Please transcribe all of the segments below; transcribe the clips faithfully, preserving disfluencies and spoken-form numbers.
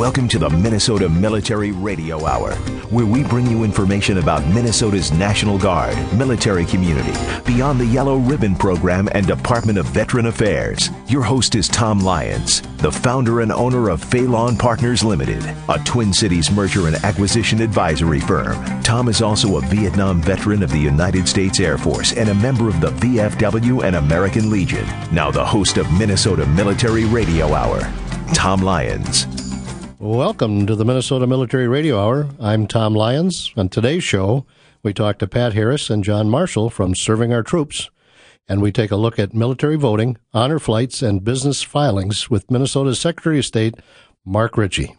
Welcome to the Minnesota Military Radio Hour, where we bring you information about Minnesota's National Guard, military community, Beyond the Yellow Ribbon Program, and Department of Veteran Affairs. Your host is Tom Lyons, the founder and owner of Phelan Partners Limited, a Twin Cities merger and acquisition advisory firm. Tom is also a Vietnam veteran of the United States Air Force and a member of the V F W and American Legion. Now the host of Minnesota Military Radio Hour, Tom Lyons. Welcome to the Minnesota Military Radio Hour. I'm Tom Lyons. On today's show, we talk to Pat Harris and John Marshall from Serving Our Troops, and we take a look at military voting, honor flights, and business filings with Minnesota's Secretary of State, Mark Ritchie.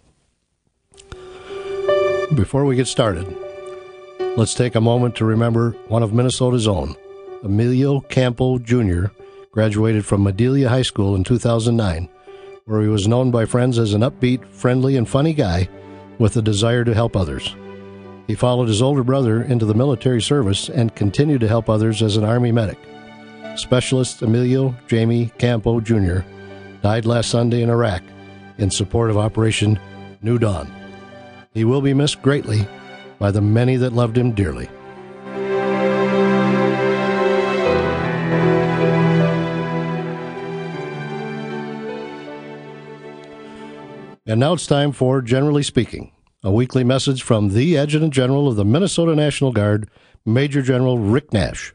Before we get started, let's take a moment to remember one of Minnesota's own. Emilio Campo Junior graduated from Madelia High School in two thousand nine, where he was known by friends as an upbeat, friendly, and funny guy with a desire to help others. He followed his older brother into the military service and continued to help others as an Army medic. Specialist Emilio Jamie Campo Junior died last Sunday in Iraq in support of Operation New Dawn. He will be missed greatly by the many that loved him dearly. And now it's time for Generally Speaking, a weekly message from the Adjutant General of the Minnesota National Guard, Major General Rick Nash.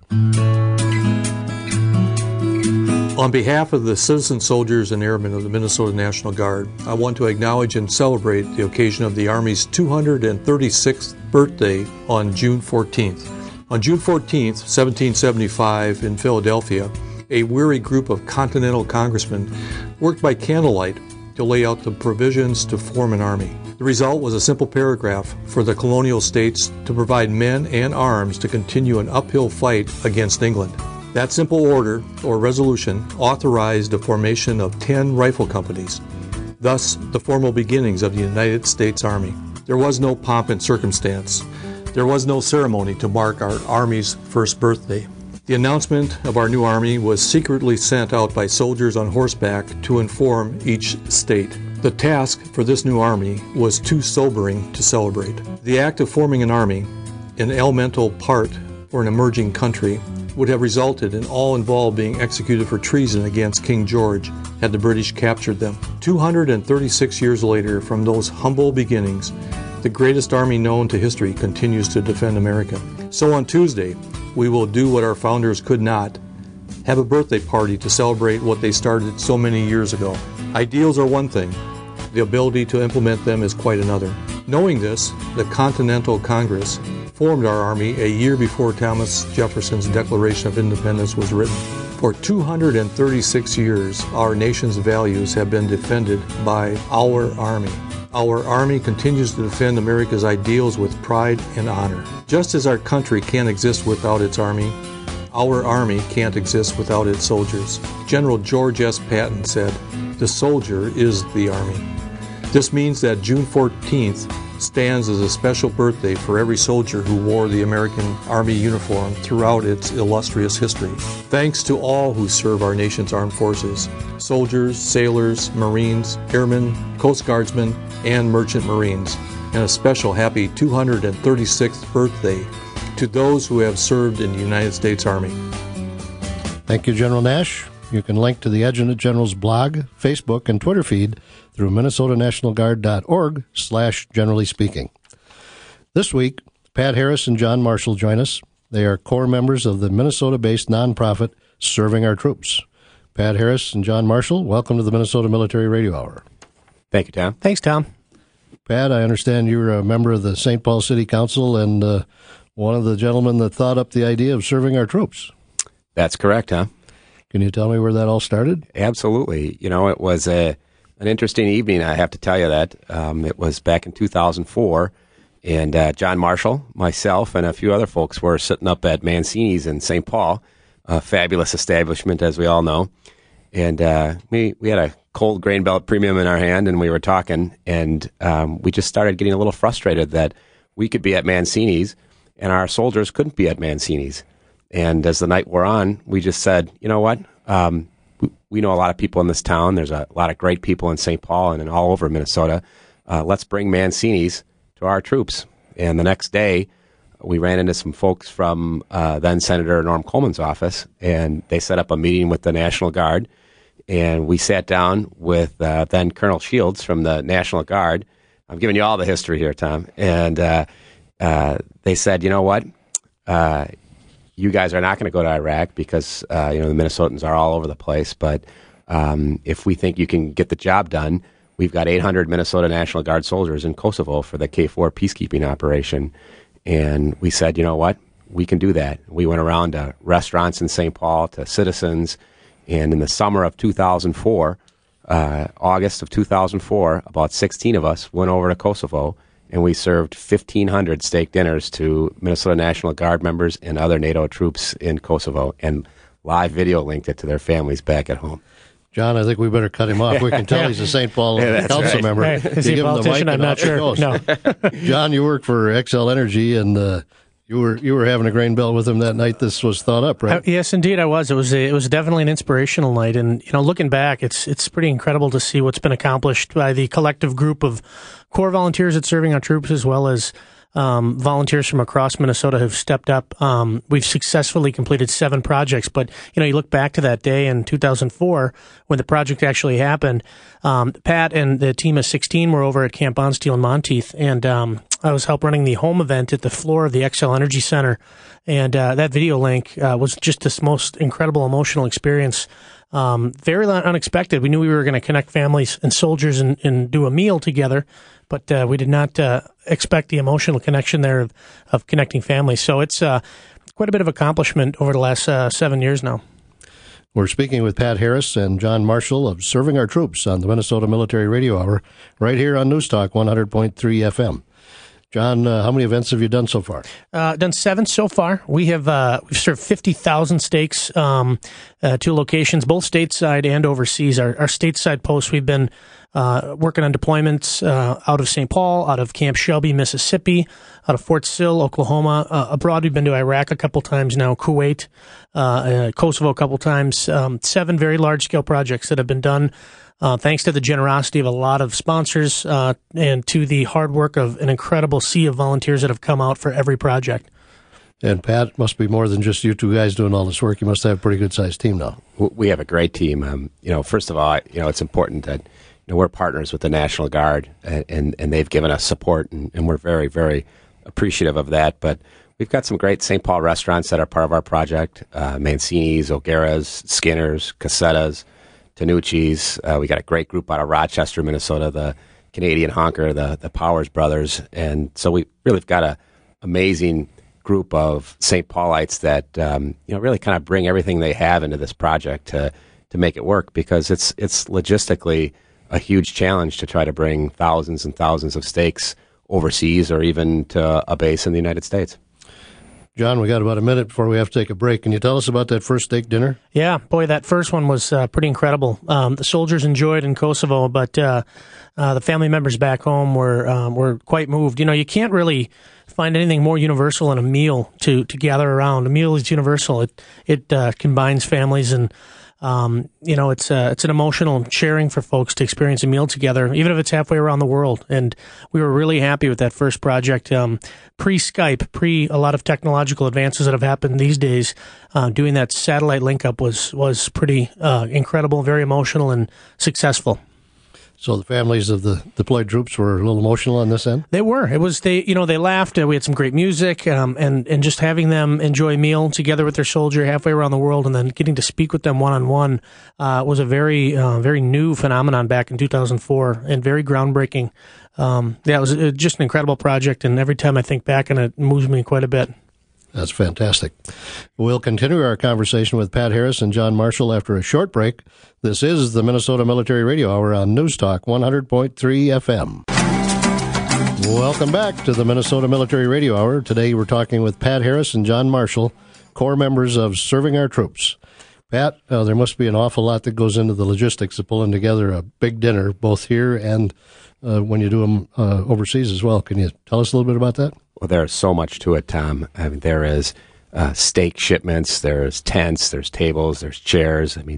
On behalf of the citizen soldiers and airmen of the Minnesota National Guard, I want to acknowledge and celebrate the occasion of the Army's two hundred thirty-sixth birthday on June fourteenth. On June fourteenth, seventeen seventy-five, in Philadelphia, a weary group of Continental Congressmen worked by candlelight to lay out the provisions to form an army. The result was a simple paragraph for the colonial states to provide men and arms to continue an uphill fight against England. That simple order, or resolution, authorized the formation of ten rifle companies, thus the formal beginnings of the United States Army. There was no pomp and circumstance. There was no ceremony to mark our Army's first birthday. The announcement of our new Army was secretly sent out by soldiers on horseback to inform each state. The task for this new Army was too sobering to celebrate. The act of forming an Army, an elemental part for an emerging country, would have resulted in all involved being executed for treason against King George had the British captured them. two hundred thirty-six years later, from those humble beginnings, the greatest army known to history continues to defend America. So on Tuesday, we will do what our founders could not, have a birthday party to celebrate what they started so many years ago. Ideals are one thing. The ability to implement them is quite another. Knowing this, the Continental Congress formed our Army a year before Thomas Jefferson's Declaration of Independence was written. For two hundred thirty-six years, our nation's values have been defended by our Army. Our Army continues to defend America's ideals with pride and honor. Just as our country can't exist without its Army, our Army can't exist without its soldiers. General George S. Patton said, "The soldier is the Army." This means that June fourteenth stands as a special birthday for every soldier who wore the American Army uniform throughout its illustrious history. Thanks to all who serve our nation's armed forces, soldiers, sailors, Marines, airmen, Coast Guardsmen, and Merchant Marines, and a special happy two hundred thirty-sixth birthday to those who have served in the United States Army. Thank you, General Nash. You can link to the Adjutant General's blog, Facebook, and Twitter feed through minnesota national guard dot org slash generally speaking. This week, Pat Harris and John Marshall join us. They are core members of the Minnesota-based nonprofit Serving Our Troops. Pat Harris and John Marshall, welcome to the Minnesota Military Radio Hour. Thank you, Tom. Thanks, Tom. Pat, I understand you're a member of the Saint Paul City Council and uh, one of the gentlemen that thought up the idea of serving our troops. That's correct, Tom. Can you tell me where that all started? Absolutely. You know, it was a an interesting evening, I have to tell you that. Um, it was back in two thousand four, and uh, John Marshall, myself, and a few other folks were sitting up at Mancini's in Saint Paul, a fabulous establishment, as we all know. And uh, we, we had a cold grain belt premium in our hand, and we were talking, and um, we just started getting a little frustrated that we could be at Mancini's, and our soldiers couldn't be at Mancini's. And as the night wore on, we just said, you know what, um, we know a lot of people in this town. There's a lot of great people in Saint Paul and in all over Minnesota. Uh, let's bring Mancini's to our troops. And the next day, we ran into some folks from uh, then Senator Norm Coleman's office, and they set up a meeting with the National Guard. And we sat down with uh, then Colonel Shields from the National Guard. I'm giving you all the history here, Tom. And uh, uh, they said, you know what? Uh, you guys are not going to go to Iraq because, uh, you know, the Minnesotans are all over the place. But um, if we think you can get the job done, we've got eight hundred Minnesota National Guard soldiers in Kosovo for the K four peacekeeping operation. And we said, you know what? We can do that. We went around to restaurants in Saint Paul, to citizens. And in the summer of two thousand four, uh, August of two thousand four, about sixteen of us went over to Kosovo, and we served fifteen hundred steak dinners to Minnesota National Guard members and other NATO troops in Kosovo, and live video linked it to their families back at home. John, I think we better cut him off. We can tell yeah. he's a Saint Paul yeah, council right. member. Hey, is he a politician? I'm not sure. No. John, you work for Xcel Energy, and uh, you were you were having a grain belt with him that night this was thought up, right? Uh, yes, indeed, I was. It was a, it was definitely an inspirational night, and you know, looking back, it's it's pretty incredible to see what's been accomplished by the collective group of Corps volunteers that's serving our troops, as well as Um, volunteers from across Minnesota have stepped up. Um, we've successfully completed seven projects, but you know, you look back to that day in two thousand four when the project actually happened. Um, Pat and the team of sixteen were over at Camp Bonsteel in Monteith, and um, I was help running the home event at the floor of the Xcel Energy Center, and uh, that video link uh, was just this most incredible emotional experience. Um, very unexpected. We knew we were going to connect families and soldiers and, and do a meal together, but uh, we did not uh, expect the emotional connection there of, of connecting families. So it's uh, quite a bit of accomplishment over the last uh, seven years now. We're speaking with Pat Harris and John Marshall of Serving Our Troops on the Minnesota Military Radio Hour, right here on News Talk one hundred point three F M. John, uh, how many events have you done so far? Uh, done seven so far. We have uh, we've served fifty thousand steaks um, uh, to locations, both stateside and overseas. Our, our stateside posts, we've been uh, working on deployments uh, out of Saint Paul, out of Camp Shelby, Mississippi, out of Fort Sill, Oklahoma. Uh, abroad, we've been to Iraq a couple times now, Kuwait, uh, uh, Kosovo a couple times. Um, seven very large-scale projects that have been done Uh, thanks to the generosity of a lot of sponsors uh, and to the hard work of an incredible sea of volunteers that have come out for every project. And Pat, must be more than just you two guys doing all this work. You must have a pretty good-sized team now. We have a great team. Um, you know, first of all, you know, it's important that you know, we're partners with the National Guard, and, and, and they've given us support, and, and we're very, very appreciative of that. But we've got some great Saint Paul restaurants that are part of our project, uh, Mancini's, O'Gara's, Skinner's, Casetta's, Tanucci's. Uh, we got a great group out of Rochester, Minnesota, the Canadian Honker, the the Powers Brothers. And so we really have got an amazing group of Saint Paulites that um, you know really kind of bring everything they have into this project to to make it work, because it's it's logistically a huge challenge to try to bring thousands and thousands of steaks overseas or even to a base in the United States. John, we got about a minute before we have to take a break. Can you tell us about that first steak dinner? Yeah, boy, that first one was uh, pretty incredible. Um, the soldiers enjoyed in Kosovo, but uh, uh, the family members back home were um, were quite moved. You know, you can't really find anything more universal than a meal to, to gather around. A meal is universal. It it uh, combines families, and um, you know, it's uh, it's an emotional sharing for folks to experience a meal together, even if it's halfway around the world. And we were really happy with that first project. Um, pre-Skype, pre a lot of technological advances that have happened these days, uh, doing that satellite link up was was pretty uh, incredible, very emotional, and successful. So the families of the deployed troops were a little emotional on this end? They were. It was they. You know, they laughed. Uh, we had some great music, um, and and just having them enjoy a meal together with their soldier halfway around the world, and then getting to speak with them one on one was a very uh, very new phenomenon back in two thousand four, and very groundbreaking. Um, yeah, it was uh, just an incredible project, and every time I think back on it, it moves me quite a bit. That's fantastic. We'll continue our conversation with Pat Harris and John Marshall after a short break. This is the Minnesota Military Radio Hour on News Talk one hundred point three F M. Welcome back to the Minnesota Military Radio Hour. Today we're talking with Pat Harris and John Marshall, Corps members of Serving Our Troops. Pat, uh, there must be an awful lot that goes into the logistics of pulling together a big dinner, both here and uh, when you do them uh, overseas as well. Can you tell us a little bit about that? Well, there's so much to it, Tom. I mean, there is uh, steak shipments, there's tents, there's tables, there's chairs. I mean,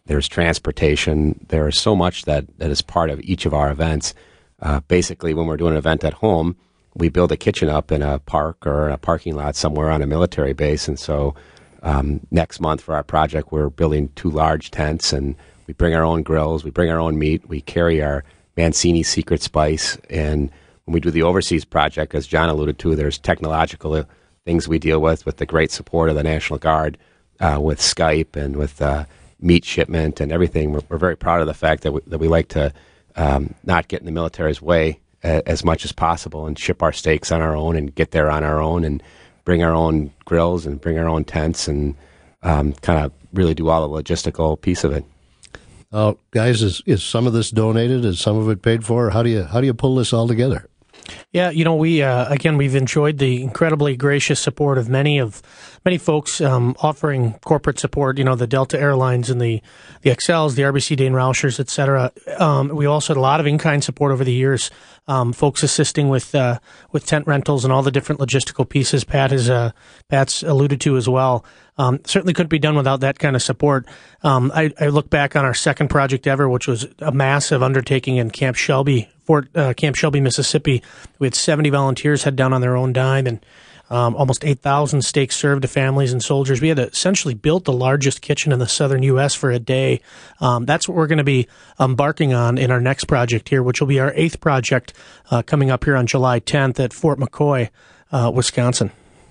there's transportation. There is so much that, that is part of each of our events. Uh, basically, when we're doing an event at home, we build a kitchen up in a park or in a parking lot somewhere on a military base. And so um, next month for our project, we're building two large tents, and we bring our own grills, we bring our own meat, we carry our Mancini Secret Spice. And when we do the overseas project, as John alluded to, there's technological things we deal with, with the great support of the National Guard, uh, with Skype and with uh, meat shipment and everything. We're, we're very proud of the fact that we, that we like to um, not get in the military's way as much as possible and ship our steaks on our own and get there on our own and bring our own grills and bring our own tents and um, kind of really do all the logistical piece of it. Uh, guys, is, is some of this donated? Is some of it paid for? How do you how do you pull this all together? Yeah, you know, we uh, again we've enjoyed the incredibly gracious support of many of many folks um, offering corporate support. You know, the Delta Airlines and the the X Ls, the R B C Dane Roushers, et cetera. Um, we also had a lot of in-kind support over the years. Um, folks assisting with uh, with tent rentals and all the different logistical pieces Pat has uh, Pat's alluded to as well. Um, certainly couldn't be done without that kind of support. Um, I, I look back on our second project ever, which was a massive undertaking in Camp Shelby, Fort uh, Camp Shelby, Mississippi. We had seventy volunteers head down on their own dime, and um, almost eight thousand steaks served to families and soldiers. We had essentially built the largest kitchen in the southern U S for a day. Um, that's what we're going to be embarking on in our next project here, which will be our eighth project uh, coming up here on July tenth at Fort McCoy, uh, Wisconsin.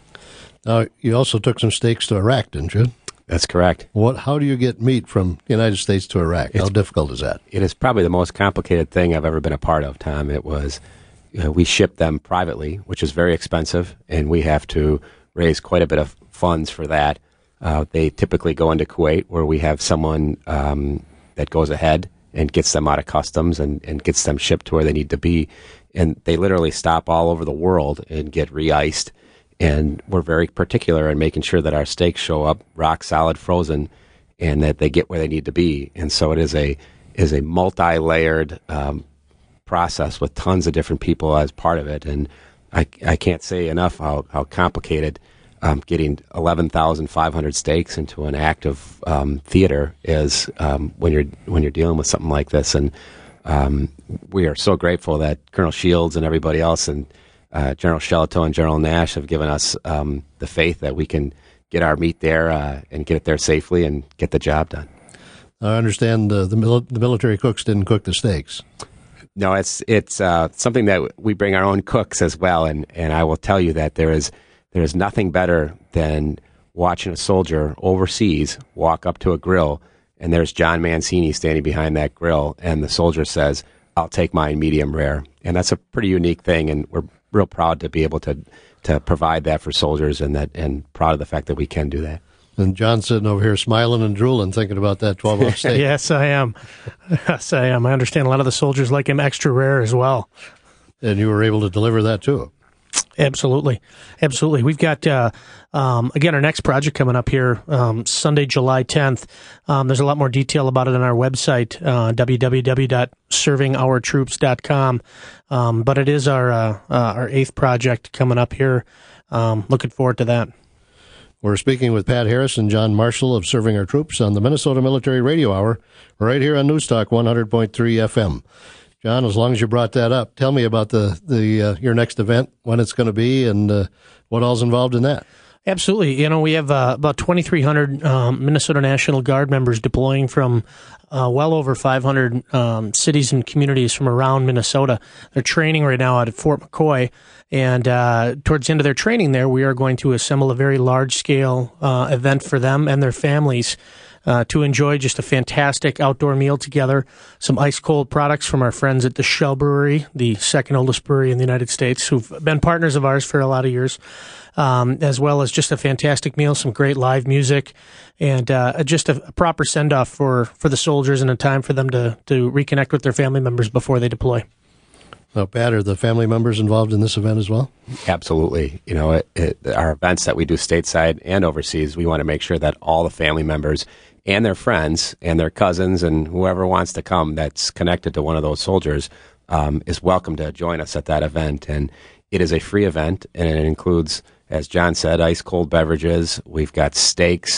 Uh, you also took some steaks to Iraq, didn't you? That's correct. What? How do you get meat from the United States to Iraq? How it's, difficult is that? It is probably the most complicated thing I've ever been a part of, Tom. It was, you know, we ship them privately, which is very expensive, and we have to raise quite a bit of funds for that. Uh, they typically go into Kuwait, where we have someone um, that goes ahead and gets them out of customs and, and gets them shipped to where they need to be. And they literally stop all over the world and get re-iced. And we're very particular in making sure that our steaks show up rock solid frozen and that they get where they need to be. And so it is a is a multi-layered um, process with tons of different people as part of it. And I, I can't say enough how, how complicated um, getting eleven thousand five hundred steaks into an active um, theater is um, when you're when you're dealing with something like this. And um, we are so grateful that Colonel Shields and everybody else and Uh, General Shellito and General Nash have given us um, the faith that we can get our meat there uh, and get it there safely and get the job done. I understand uh, the, mil- the military cooks didn't cook the steaks. No, it's it's uh, something that we bring our own cooks as well, and, and I will tell you that there is there is nothing better than watching a soldier overseas walk up to a grill, and there's John Mancini standing behind that grill, and the soldier says, "I'll take mine medium rare," and that's a pretty unique thing, and we're real proud to be able to to provide that for soldiers, and that and proud of the fact that we can do that. And John's sitting over here smiling and drooling, thinking about that twelve-ounce steak. Yes, I am. Yes, I am. I understand a lot of the soldiers like him extra rare as well. And you were able to deliver that to him. Absolutely. Absolutely. We've got, uh, um, again, our next project coming up here um, Sunday, July tenth. Um, there's a lot more detail about it on our website, uh, w w w dot serving our troops dot com. Um, but it is our uh, uh, our eighth project coming up here. Um, looking forward to that. We're speaking with Pat Harris and John Marshall of Serving Our Troops on the Minnesota Military Radio Hour, right here on News Talk one hundred point three F M. John, as long as you brought that up, tell me about the the uh, your next event, when it's going to be, and uh, what all's involved in that. Absolutely. You know, we have uh, about twenty-three hundred um, Minnesota National Guard members deploying from uh, well over five hundred um, cities and communities from around Minnesota. They're training right now out at Fort McCoy, and uh, towards the end of their training there, we are going to assemble a very large-scale uh, event for them and their families uh, to enjoy just a fantastic outdoor meal together, some ice-cold products from our friends at the Shell Brewery, the second oldest brewery in the United States, who've been partners of ours for a lot of years. Um, as well as just a fantastic meal, some great live music, and uh, just a, a proper send-off for, for the soldiers and a time for them to, to reconnect with their family members before they deploy. Now, Pat, are the family members involved in this event as well? Absolutely. You know, it, it, our events that we do stateside and overseas, we want to make sure that all the family members and their friends and their cousins and whoever wants to come that's connected to one of those soldiers um, is welcome to join us at that event. And it is a free event, and it includes, as John said, ice-cold beverages. We've got steaks.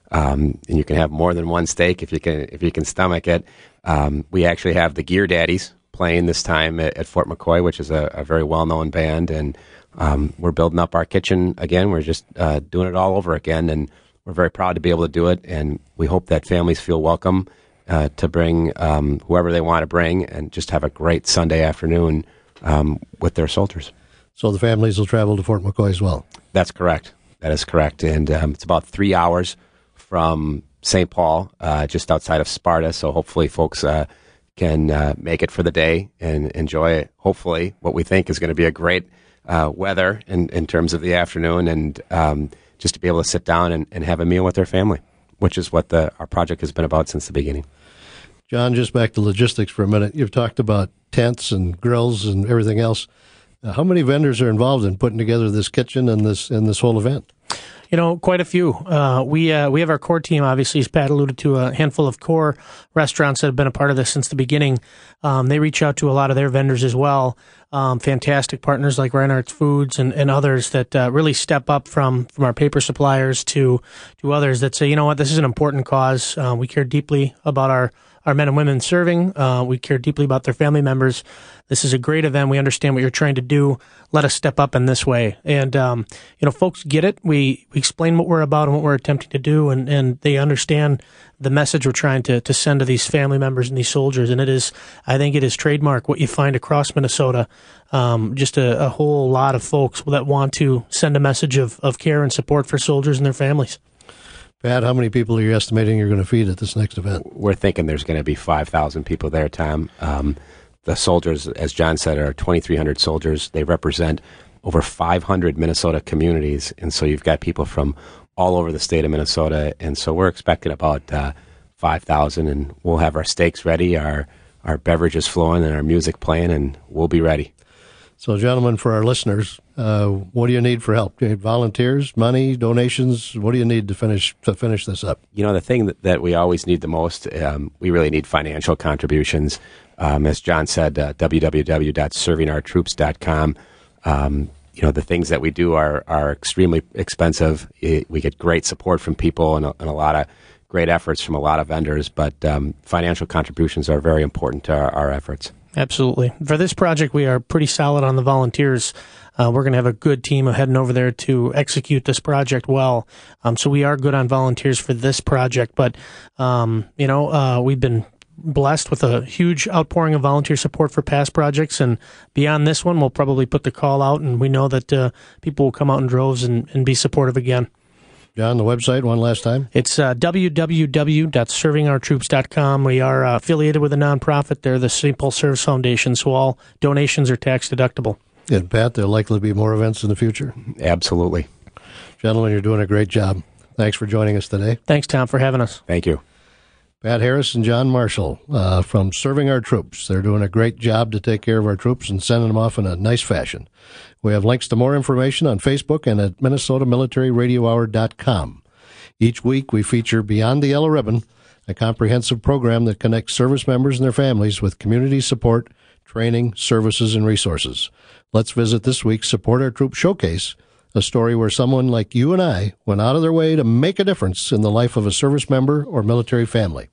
Um, and you can have more than one steak if you can if you can stomach it. Um, we actually have the Gear Daddies playing this time at, at Fort McCoy, which is a, a very well-known band, and um, we're building up our kitchen again. We're just uh, doing it all over again, and we're very proud to be able to do it, and we hope that families feel welcome uh, to bring um, whoever they want to bring and just have a great Sunday afternoon um, with their soldiers. So the families will travel to Fort McCoy as well? That's correct. That is correct, and um, it's about three hours from Saint Paul, uh, just outside of Sparta, so hopefully folks uh, can uh, make it for the day and enjoy, hopefully, what we think is going to be a great uh, weather in, in terms of the afternoon, and um, just to be able to sit down and, and have a meal with their family, which is what the, our project has been about since the beginning. John, just back to logistics for a minute. You've talked about tents and grills and everything else. Uh, how many vendors are involved in putting together this kitchen and this and this whole event? You know, quite a few. Uh, we uh, we have our core team, obviously, as Pat alluded to, a handful of core restaurants that have been a part of this since the beginning. Um, they reach out to a lot of their vendors as well. Um, fantastic partners like Reinhardt's Foods and, and others that uh, really step up from, from our paper suppliers to to others that say, you know what, this is an important cause. Uh, we care deeply about our, our men and women serving. Uh, we care deeply about their family members. This is a great event. We understand what you're trying to do. Let us step up in this way. And, um, you know, folks get it. We, we explain what we're about and what we're attempting to do, and, and they understand the message we're trying to, to send to these family members and these soldiers. And it is, I think it is trademark what you find across Minnesota. Um, just a, a whole lot of folks that want to send a message of, of care and support for soldiers and their families. Pat, how many people are you estimating you're going to feed at this next event? We're thinking there's going to be five thousand people there, Tom. Um, the soldiers, as John said, are twenty-three hundred soldiers. They represent over five hundred Minnesota communities, and so you've got people from all over the state of Minnesota, and so we're expecting about uh, five thousand, and we'll have our steaks ready, our, our beverages flowing, and our music playing, and we'll be ready. So, gentlemen, for our listeners, uh, what do you need for help? Do you need volunteers, money, donations? What do you need to finish to finish this up? You know, the thing that, that we always need the most, um, we really need financial contributions. Um, as John said, uh, w w w dot serving our troops dot com. Um, you know, the things that we do are, are extremely expensive. It, we get great support from people and a, and a lot of great efforts from a lot of vendors, but um, financial contributions are very important to our, our efforts. Absolutely. For this project, we are pretty solid on the volunteers. Uh, we're going to have a good team heading over there to execute this project well. Um, so we are good on volunteers for this project. But, um, you know, uh, we've been blessed with a huge outpouring of volunteer support for past projects. And beyond this one, we'll probably put the call out, and we know that uh, people will come out in droves and, and be supportive again. John, the website one last time? It's uh, w w w dot serving our troops dot com. We are uh, affiliated with a nonprofit there, the Saint Paul Service Foundation, so all donations are tax deductible. And Pat, there'll likely be more events in the future. Absolutely. Gentlemen, you're doing a great job. Thanks for joining us today. Thanks, Tom, for having us. Thank you. Pat Harris and John Marshall uh, from Serving Our Troops. They're doing a great job to take care of our troops and sending them off in a nice fashion. We have links to more information on Facebook and at minnesota military radio hour dot com. Each week, we feature Beyond the Yellow Ribbon, a comprehensive program that connects service members and their families with community support, training, services, and resources. Let's visit this week's Support Our Troops Showcase, a story where someone like you and I went out of their way to make a difference in the life of a service member or military family.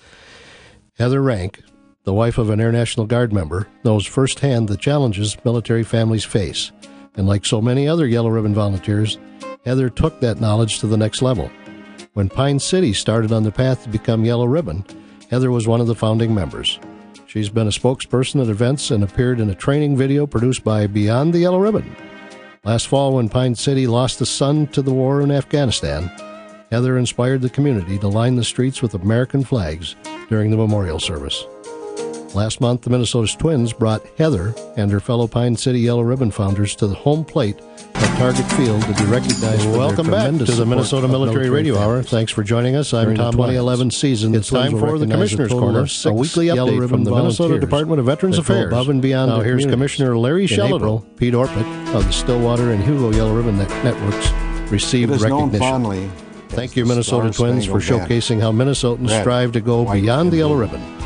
Heather Rank, the wife of an Air National Guard member, knows firsthand the challenges military families face. And like so many other Yellow Ribbon volunteers, Heather took that knowledge to the next level. When Pine City started on the path to become Yellow Ribbon, Heather was one of the founding members. She's been a spokesperson at events and appeared in a training video produced by Beyond the Yellow Ribbon. Last fall, when Pine City lost a son to the war in Afghanistan, Heather inspired the community to line the streets with American flags during the memorial service. Last month, the Minnesota Twins brought Heather and her fellow Pine City Yellow Ribbon founders to the home plate at Target Field to be recognized for Welcome their back to the Minnesota Military, military Radio Hour. Families. Thanks for joining us. I'm During Tom. twenty eleven season. It's time for the Commissioner's Corner, a weekly update from the Minnesota Department of Veterans Affairs. Above and beyond. Now here's Commissioner Larry Shellerville. Pete Orpik of the Stillwater and Hugo Yellow Ribbon Networks received recognition. Thank you, Minnesota Twins, for showcasing how Minnesotans strive to go beyond the Yellow Ribbon.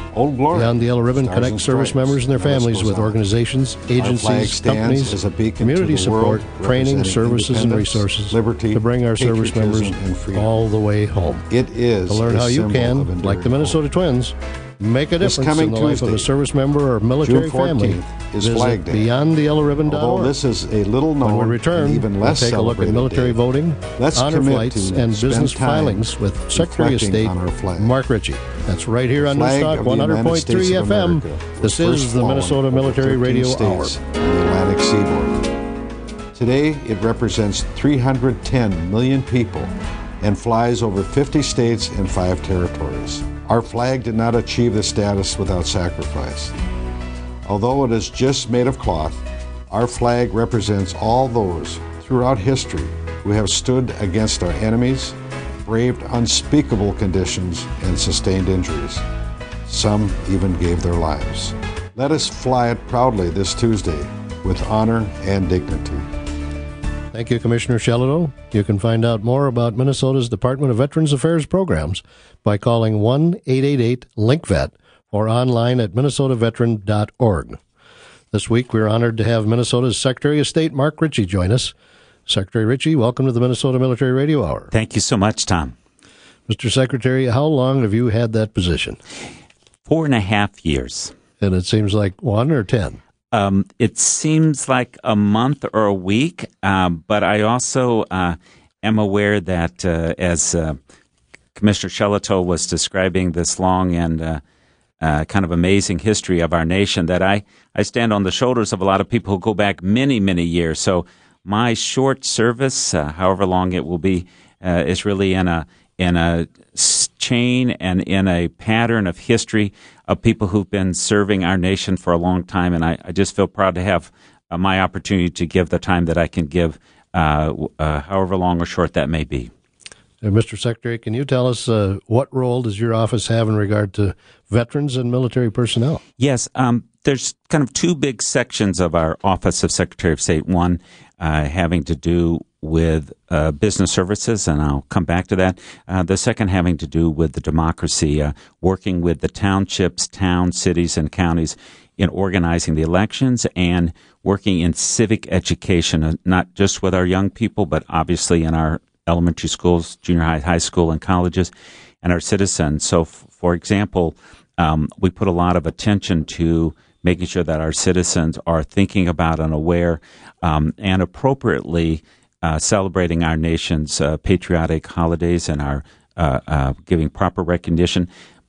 Old Glory. Beyond the Yellow Ribbon Stars connect and service Stripes. members and their The list families goes with on. organizations, Our flag agencies, stands companies, as a beacon community to the world, support, training, representing services, and independence, resources liberty, to bring our service members patriotism, and freedom. all the way home. It is To learn a how you symbol of can, enduring like the Minnesota hope. Twins, make a This difference coming in the life of a Tuesday, service member or military June family. fourteenth, is Visit Flag Day. beyond the yellow ribbon dot org. Although this is a little known When we return, and even we'll less take a look at celebrated military day, voting, let's honor commit flights, to and spend business time filings with Secretary of reflecting State on our flag. Mark Ritchie. That's right here on Flag Newstalk of the one hundred point three United States F of M. America was This first is the flown Minnesota over Military thirteen Radio Hour. states in the Atlantic Seaboard. Today, it represents three hundred ten million people and flies over fifty states and five territories. Our flag did not achieve this status without sacrifice. Although it is just made of cloth, our flag represents all those throughout history who have stood against our enemies, braved unspeakable conditions, and sustained injuries. Some even gave their lives. Let us fly it proudly this Tuesday with honor and dignity. Thank you, Commissioner Shelito. You can find out more about Minnesota's Department of Veterans Affairs programs by calling one eight eight eight link vet or online at minnesota veteran dot org. This week, we're honored to have Minnesota's Secretary of State, Mark Ritchie, join us. Secretary Ritchie, welcome to the Minnesota Military Radio Hour. Thank you so much, Tom. Mister Secretary, how long have you had that position? Four and a half years. And it seems like one or ten? Um, it seems like a month or a week, um, but I also uh, am aware that uh, as uh, Commissioner Shelito was describing this long and uh, uh, kind of amazing history of our nation, that I, I stand on the shoulders of a lot of people who go back many, many years. So my short service, uh, however long it will be, uh, is really in a in a chain and in a pattern of history of people who've been serving our nation for a long time. And I, I just feel proud to have uh, my opportunity to give the time that I can give, uh, uh, however long or short that may be. Uh, Mister Secretary, can you tell us uh, what role does your office have in regard to veterans and military personnel? Yes, um, there's kind of two big sections of our Office of Secretary of State. One uh, having to do with uh, business services, and I'll come back to that. Uh, the second having to do with the democracy, uh, working with the townships, towns, cities, and counties in organizing the elections and working in civic education, uh, not just with our young people, but obviously in our elementary schools, junior high, high school, and colleges, and our citizens. So, f- for example, um, we put a lot of attention to making sure that our citizens are thinking about and aware um, and appropriately uh, celebrating our nation's uh, patriotic holidays and our uh, uh, giving proper recognition.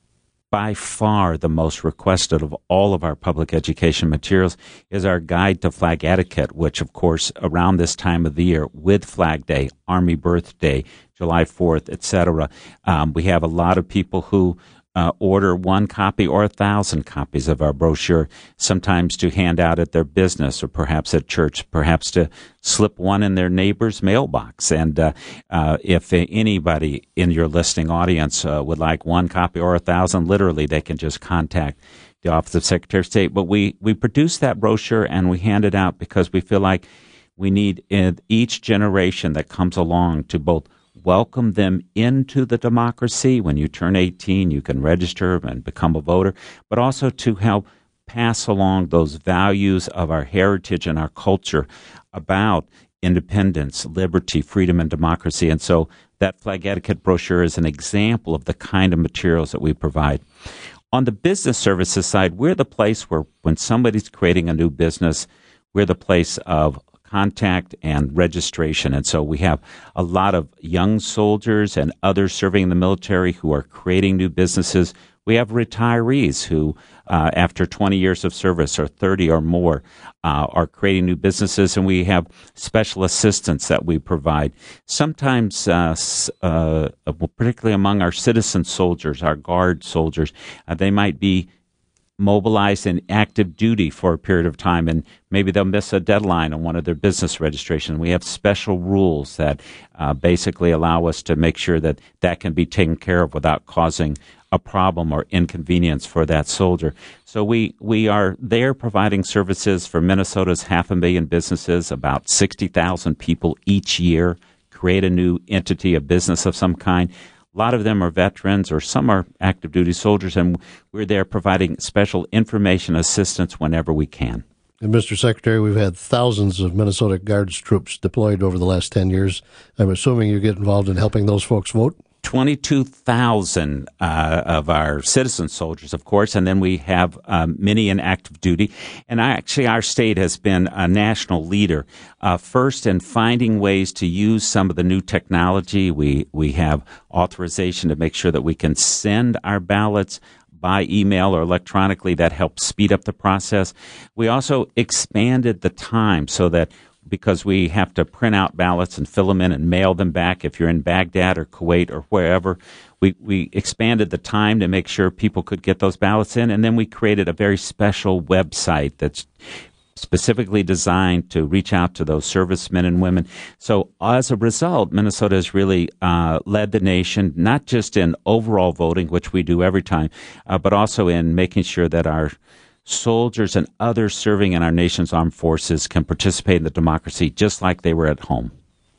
By far the most requested of all of our public education materials is our Guide to Flag Etiquette, which, of course, around this time of the year, with Flag Day, Army Birthday, July fourth, et cetera, um, we have a lot of people who uh, order one copy or a thousand copies of our brochure, sometimes to hand out at their business or perhaps at church, perhaps to slip one in their neighbor's mailbox. And uh, uh, if anybody in your listening audience uh, would like one copy or a thousand, literally they can just contact the Office of Secretary of State. But we, we produce that brochure and we hand it out because we feel like we need in each generation that comes along to both welcome them into the democracy. When you turn eighteen, you can register and become a voter, but also to help pass along those values of our heritage and our culture about independence, liberty, freedom, and democracy. And so that Flag Etiquette brochure is an example of the kind of materials that we provide. On the business services side, we're the place where when somebody's creating a new business, we're the place of contact and registration. And so we have a lot of young soldiers and others serving in the military who are creating new businesses. We have retirees who, uh, after twenty years of service or thirty or more, uh, are creating new businesses. And we have special assistance that we provide. Sometimes, uh, uh, particularly among our citizen soldiers, our Guard soldiers, uh, they might be mobilized in active duty for a period of time, and maybe they'll miss a deadline on one of their business registrations. We have special rules that uh, basically allow us to make sure that that can be taken care of without causing a problem or inconvenience for that soldier. So we, we are there providing services for Minnesota's half a million businesses. About sixty thousand people each year create a new entity, a business of some kind. A lot of them are veterans, or some are active duty soldiers, and we're there providing special information assistance whenever we can. And Mister Secretary, we've had thousands of Minnesota Guards troops deployed over the last ten years. I'm assuming you get involved in helping those folks vote? twenty-two thousand uh, of our citizen soldiers, of course, and then we have um, many in active duty. And I, actually, our state has been a national leader, uh, first in finding ways to use some of the new technology. We we have authorization to make sure that we can send our ballots by email or electronically. That helps speed up the process. We also expanded the time so that, because we have to print out ballots and fill them in and mail them back if you're in Baghdad or Kuwait or wherever. We we expanded the time to make sure people could get those ballots in, and then we created a very special website that's specifically designed to reach out to those servicemen and women. So as a result, Minnesota has really uh, led the nation, not just in overall voting, which we do every time, uh, but also in making sure that our soldiers and others serving in our nation's armed forces can participate in the democracy just like they were at home.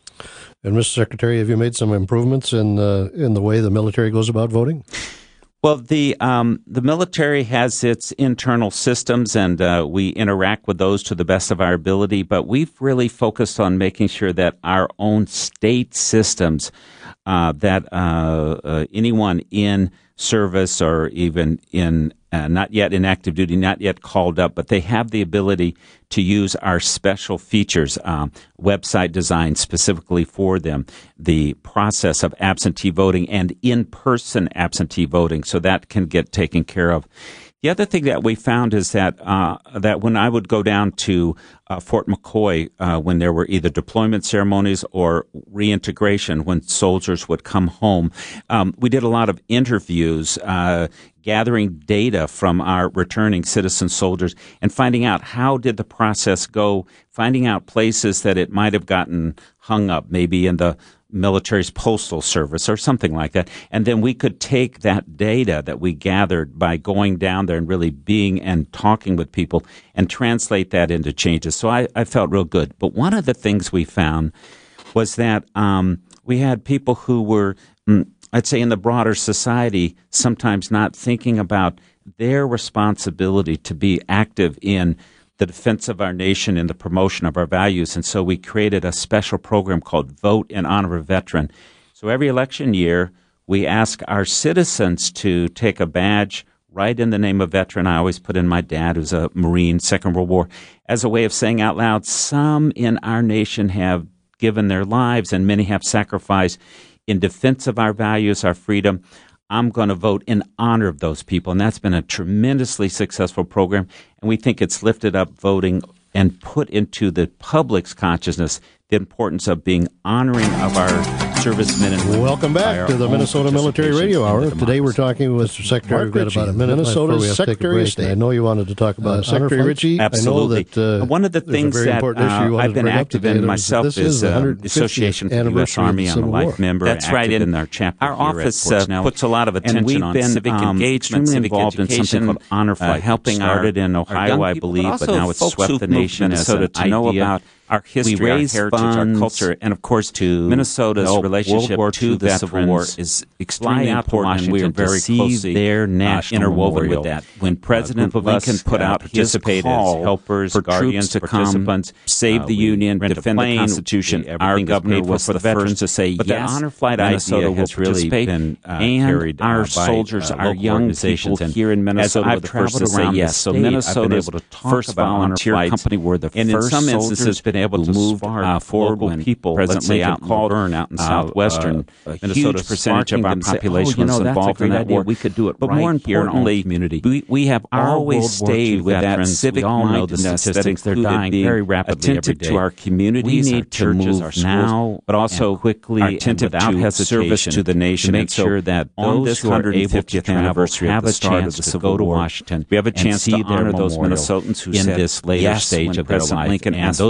And Mister Secretary, have you made some improvements in uh, in the way the military goes about voting? Well, the um, the military has its internal systems, and uh, we interact with those to the best of our ability. But we've really focused on making sure that our own state systems, uh, that uh, uh, anyone in service or even in uh, not yet in active duty, not yet called up, but they have the ability to use our special features, um, website designed specifically for them, the process of absentee voting and in-person absentee voting, so that can get taken care of. The other thing that we found is that uh, that when I would go down to uh, Fort McCoy, uh, when there were either deployment ceremonies or reintegration, when soldiers would come home, um, we did a lot of interviews, uh, gathering data from our returning citizen soldiers and finding out how did the process go, finding out places that it might have gotten hung up, maybe in the military's postal service or something like that. And then we could take that data that we gathered by going down there and really being and talking with people and translate that into changes. So I, I felt real good. But one of the things we found was that um, we had people who were, mm, I'd say in the broader society, sometimes not thinking about their responsibility to be active in the defense of our nation and the promotion of our values. And so we created a special program called Vote in Honor of Veteran. So every election year, we ask our citizens to take a badge, write in the name of veteran. I always put in my dad, who's a Marine, Second World War, as a way of saying out loud, some in our nation have given their lives and many have sacrificed in defense of our values, our freedom. I'm going to vote in honor of those people. And that's been a tremendously successful program. And we think it's lifted up voting and put into the public's consciousness the importance of being honoring of our servicemen and women. Welcome back to the Minnesota Military Radio Hour. Today we're talking with Mister Secretary. We've got about a minute Minnesota left Secretary of State. I know you wanted to talk about uh, Secretary Ritchie. Absolutely. I know that, uh, one of the things that uh, I've been active in myself is, is uh, the Association for the U S Army. I'm a life member. That's right. In our chapter, our office uh, puts a lot of attention on civic um, engagement, civic involved education, in something called Honor Flight. Uh, helping started in Ohio, I believe, but now it's swept the nation as an idea. To know about our history, our heritage, funds, our culture, and of course, to Minnesota's relationship to the Civil War is extremely important, and we are very closely their national uh, interwoven with that. When President uh, Lincoln put uh, out his call as helpers, guardians, to participants, come, save uh, the Union, defend plane, the Constitution, our governor was for the veterans to say but yes. But the Honor Flight Minnesota idea has really been uh, carried uh, our soldiers, by, uh, our young people here in Minnesota were the first to say yes. So Minnesota's first volunteer company were the first, and in some instances been able to move uh, forward when people, President Lincoln out called Burn out in uh, southwestern uh, a Minnesota, huge percentage of our population say, oh, you know, was involved in that idea. War. We could do it, but right more importantly, community. We, we have always stayed with that civic mindedness that included being very rapidly attentive to our communities, we need to move now, but also quickly, attentive to service to the nation, to make sure that those who are able to anniversary have a chance to go to Washington. We have a chance to honor those Minnesotans who in this later stage of their life, and those of us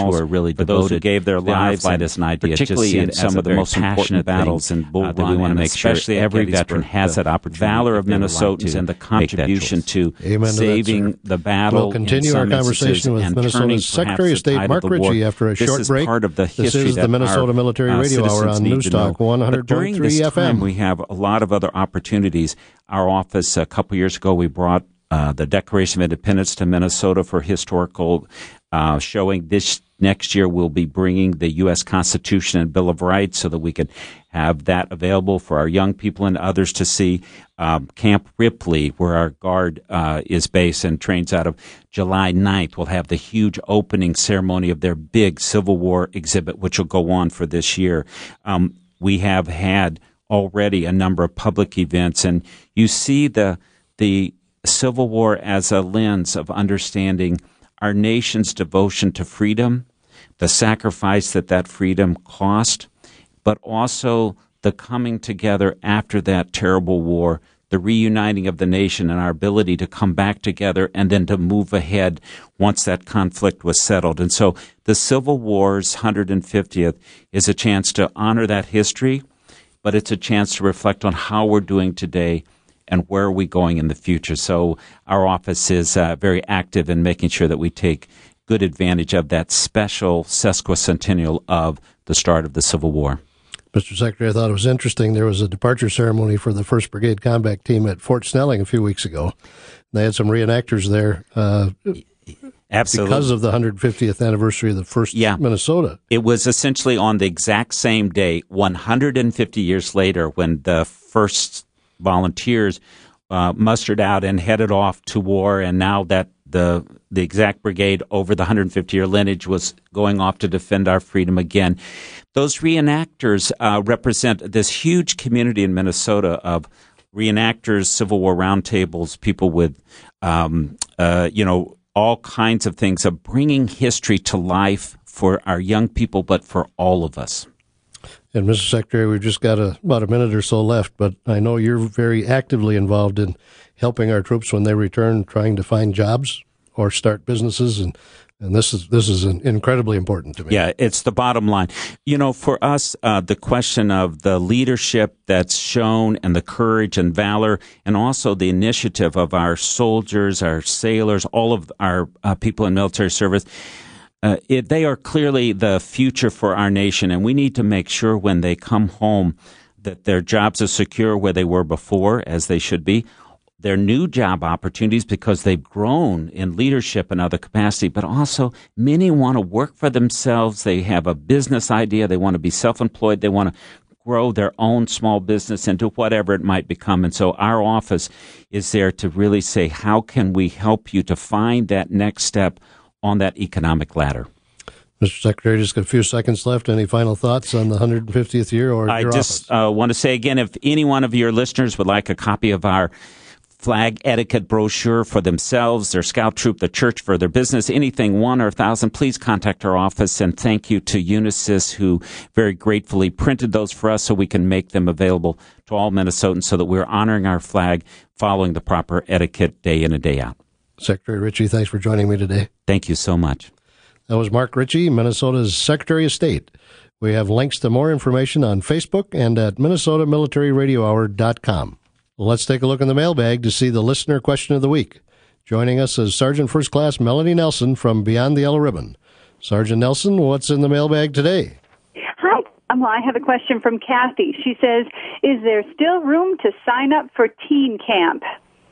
who are really devoted, those who gave their lives, and as an idea, particularly in some of the most passionate battles in Bull Run, uh, we want to make sure every veteran has that opportunity. Valor of Minnesotans and the contribution to Amen saving to the battle. We'll continue our conversation with Minnesota's Secretary of State Mark Ritchie after a short break. Part of the this is the Minnesota our, Military uh, Radio Hour on Newstalk one hundred point three F M. Time, we have a lot of other opportunities. Our office, a couple years ago, we brought uh, the Declaration of Independence to Minnesota for historical uh, showing. This next year, we'll be bringing the U S Constitution and Bill of Rights so that we can have that available for our young people and others to see. Um, Camp Ripley, where our Guard uh, is based and trains out of, July ninth, we'll have the huge opening ceremony of their big Civil War exhibit, which will go on for this year. Um, we have had already a number of public events, and you see the the Civil War as a lens of understanding our nation's devotion to freedom, the sacrifice that that freedom cost, but also the coming together after that terrible war, the reuniting of the nation and our ability to come back together and then to move ahead once that conflict was settled. And so the Civil War's one hundred fiftieth is a chance to honor that history, but it's a chance to reflect on how we're doing today and where are we going in the future. So our office is uh, very active in making sure that we take good advantage of that special sesquicentennial of the start of the Civil War. Mister Secretary, I thought it was interesting. There was a departure ceremony for the first Brigade Combat Team at Fort Snelling a few weeks ago. They had some reenactors there uh, Absolutely. because of the one hundred fiftieth anniversary of the first yeah. Minnesota. It was essentially on the exact same day, one hundred fifty years later, when the first volunteers uh, mustered out and headed off to war, and now that the the exact brigade over the one hundred fifty-year lineage was going off to defend our freedom again. Those reenactors uh, represent this huge community in Minnesota of reenactors, Civil War roundtables, people with, um, uh, you know, all kinds of things of bringing history to life for our young people, but for all of us. And Mister Secretary, we've just got a, about a minute or so left, but I know you're very actively involved in helping our troops when they return, trying to find jobs or start businesses, and and this is this is incredibly important to me. Yeah, it's the bottom line. You know, for us, uh, the question of the leadership that's shown and the courage and valor, and also the initiative of our soldiers, our sailors, all of our uh, people in military service. Uh, it, they are clearly the future for our nation, and we need to make sure when they come home that their jobs are secure where they were before, as they should be. Their new job opportunities because they've grown in leadership and other capacity, but also many want to work for themselves. They have a business idea. They want to be self-employed. They want to grow their own small business into whatever it might become. And so our office is there to really say, how can we help you to find that next step on that economic ladder? Mister Secretary, just got a few seconds left. Any final thoughts on the one hundred fiftieth year or I your just office? uh, want to say again, if any one of your listeners would like a copy of our flag etiquette brochure for themselves, their scout troop, the church, for their business, anything, one or a thousand, please contact our office. And thank you to Unisys, who very gratefully printed those for us so we can make them available to all Minnesotans so that we're honoring our flag, following the proper etiquette day in and day out. Secretary Ritchie, thanks for joining me today. Thank you so much. That was Mark Ritchie, Minnesota's Secretary of State. We have links to more information on Facebook and at Minnesota Military Radio Hour dot com. Well, let's take a look in the mailbag to see the listener question of the week. Joining us is Sergeant First Class Melanie Nelson from Beyond the Yellow Ribbon. Sergeant Nelson, what's in the mailbag today? Hi. Well, I have a question from Kathy. She says, is there still room to sign up for teen camp?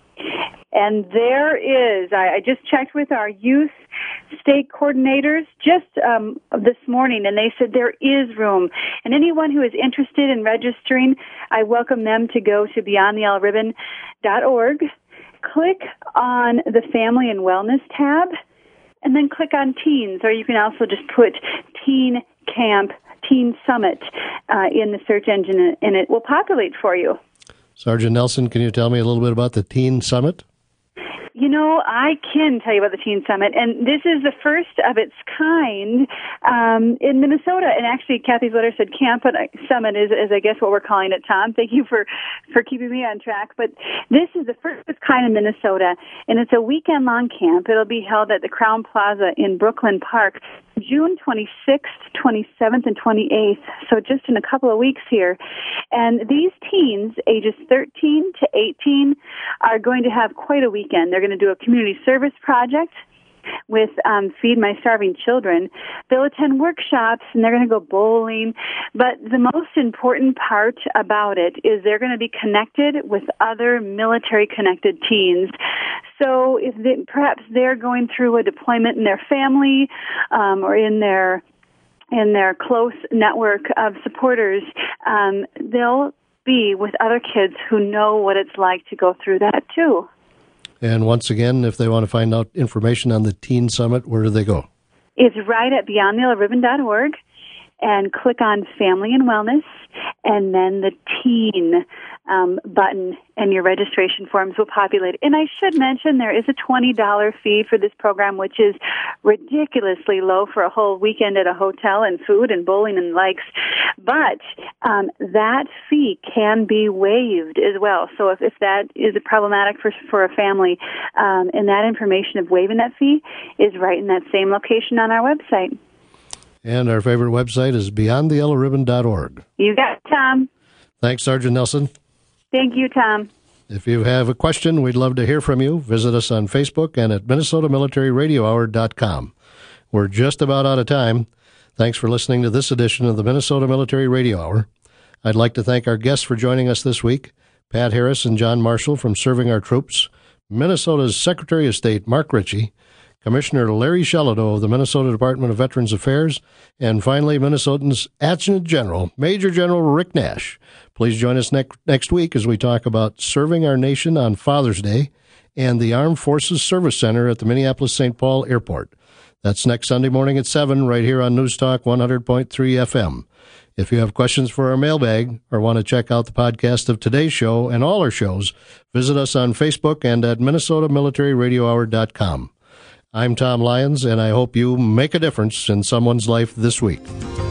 And there is. I, I just checked with our youth state coordinators just um, this morning, and they said there is room. And anyone who is interested in registering, I welcome them to go to beyond the yellow ribbon dot org, click on the Family and Wellness tab, and then click on Teens, or you can also just put Teen Camp, Teen Summit uh, in the search engine, and it will populate for you. Sergeant Nelson, can you tell me a little bit about the Teen Summit? You know, I can tell you about the Teen Summit, and this is the first of its kind um, in Minnesota. And actually, Kathy's letter said Camp Summit is, is, I guess, what we're calling it, Tom. Thank you for, for keeping me on track. But this is the first of its kind in Minnesota, and it's a weekend-long camp. It'll be held at the Crown Plaza in Brooklyn Park. June twenty-sixth, twenty-seventh, and twenty-eighth, so just in a couple of weeks here. And these teens, ages thirteen to eighteen, are going to have quite a weekend. They're going to do a community service project with um, Feed My Starving Children. They'll attend workshops, and they're going to go bowling. But the most important part about it is they're going to be connected with other military-connected teens. So if they, perhaps they're going through a deployment in their family um, or in their in their close network of supporters, um, they'll be with other kids who know what it's like to go through that too. And once again, if they want to find out information on the Teen Summit, where do they go? It's right at beyond the yellow ribbon dot org, and click on Family and Wellness, and then the Teen um, button, and your registration forms will populate. And I should mention there is a twenty dollars fee for this program, which is ridiculously low for a whole weekend at a hotel and food and bowling and likes. But um, that fee can be waived as well. So if, if that is problematic for for a family, um, and that information of waiving that fee is right in that same location on our website. And our favorite website is beyond the yellow ribbon dot org. You got it, Tom. Thanks, Sergeant Nelson. Thank you, Tom. If you have a question, we'd love to hear from you. Visit us on Facebook and at Minnesota Military Radio Hour dot com. We're just about out of time. Thanks for listening to this edition of the Minnesota Military Radio Hour. I'd like to thank our guests for joining us this week, Pat Harris and John Marshall from Serving Our Troops, Minnesota's Secretary of State, Mark Ritchie, Commissioner Larry Shelado of the Minnesota Department of Veterans Affairs, and finally, Minnesotans Adjutant General, Major General Rick Nash. Please join us ne- next week as we talk about serving our nation on Father's Day and the Armed Forces Service Center at the Minneapolis-Saint Paul Airport. That's next Sunday morning at seven right here on News Talk one hundred point three F M. If you have questions for our mailbag or want to check out the podcast of today's show and all our shows, visit us on Facebook and at Minnesota Military Radio Hour dot com. I'm Tom Lyons, and I hope you make a difference in someone's life this week.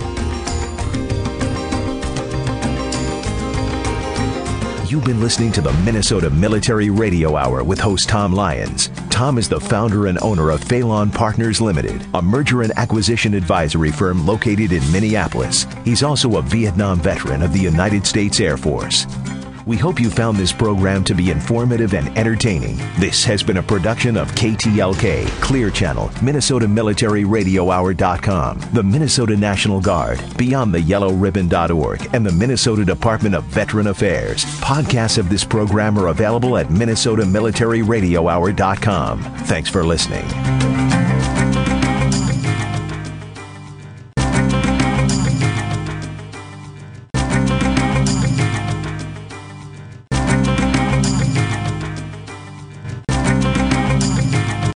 You've been listening to the Minnesota Military Radio Hour with host Tom Lyons. Tom is the founder and owner of Phelan Partners Limited, a merger and acquisition advisory firm located in Minneapolis. He's also a Vietnam veteran of the United States Air Force. We hope you found this program to be informative and entertaining. This has been a production of K T L K, Clear Channel, Minnesota Military Radio Hour dot com, the Minnesota National Guard, beyond the yellow ribbon dot org, and the Minnesota Department of Veteran Affairs. Podcasts of this program are available at Minnesota Military Radio Hour dot com. Thanks for listening.